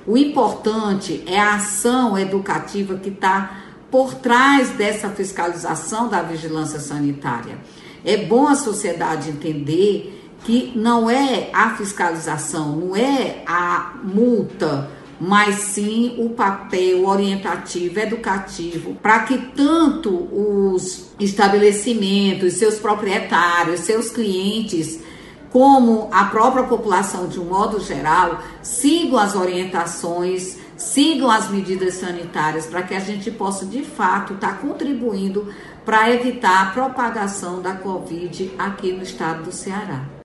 O importante é a ação educativa que está por trás dessa fiscalização da vigilância sanitária. É bom a sociedade entender que não é a fiscalização, não é a multa, mas sim o papel orientativo, educativo, para que tanto os estabelecimentos, seus proprietários, seus clientes, como a própria população de um modo geral, sigam as orientações, sigam as medidas sanitárias, para que a gente possa, de fato, estar contribuindo para evitar a propagação da Covid aqui no estado do Ceará.